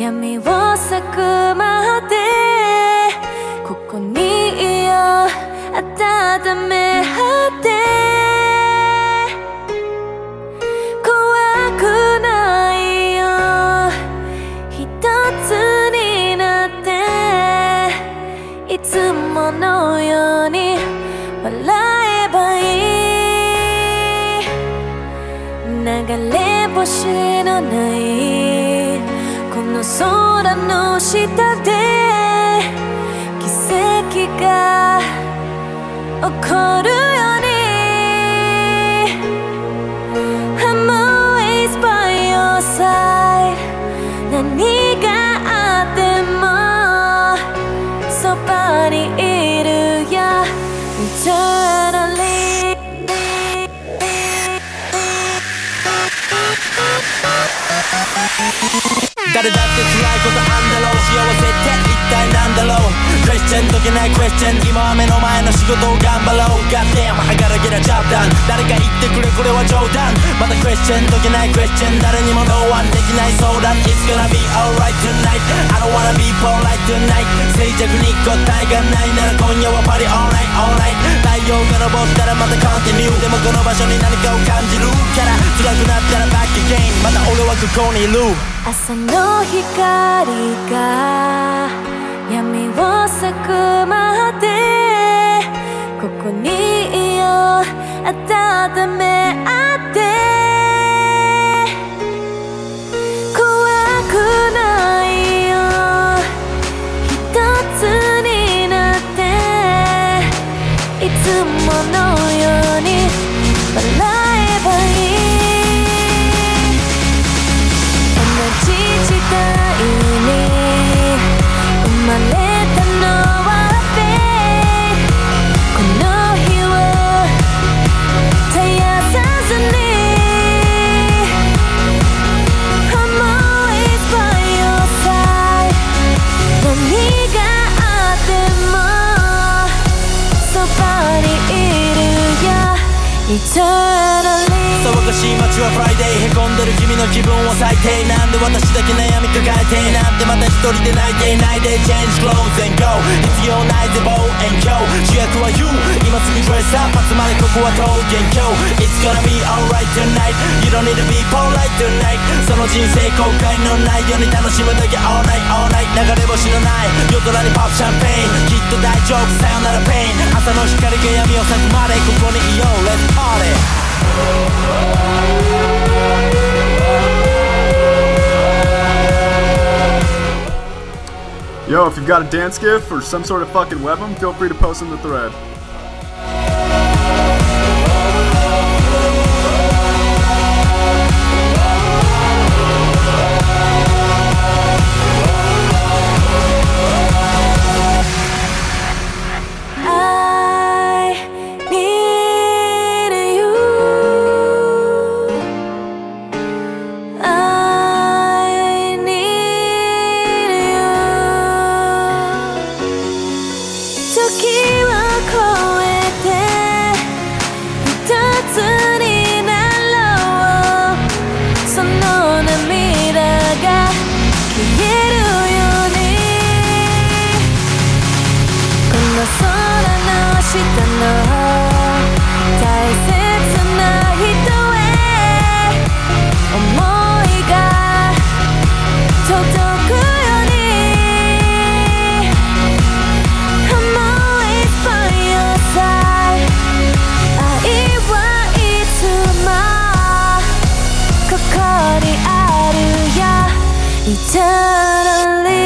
闇を咲くまでここにいよう温め合って怖くないよ一つになっていつものように笑えばいい流れ星のないこの空の下で奇跡が起こるように I'm always by your side 何があってもそばにいるよ Eternally 誰だって辛いことあんだろう幸せって一体なんだろうクエスチョン解けないクエスチョン今は目の前の仕事を頑張ろう Goddamn I gotta get a job done 誰か言ってくれこれは冗談またクエスチョン解けないクエスチョン誰にもノーワンできない相談 It's gonna be alright tonight I don't wanna be polite tonight 静寂に答えがないなら今夜はパリ all night all night 太陽が昇ったらまた continue でもこの場所に何かを感じるから辛くなったら back again また俺はここにいる朝の光が闇を咲くまでここにいよう温め合って怖くないよ一つになっていつものように笑えばいい同じ時代に生まれたのはこの日を絶やさずに I'm always by your side 何があってもそばにいるよ Eternally 騒がしい街はフライデーへこんでる君の気分は最低なんで私だけ悩み抱えてなんてまた一人で泣いていないで Change clothes and go 必要ないぜ bow and go 主役は You 今すぐ dress up 集まれここは桃源郷 It's gonna be alright tonight You don't need to be polite tonight その人生後悔のないように楽しむだけ all night all night 流れ星のない夜空にポップシャンペーンきっと大丈夫さよならペイン朝の光が闇を咲くまでここにいよう Let's party Yo, if you've got a dance gif or some sort of fucking weapon, feel free to post in the thread. Eternally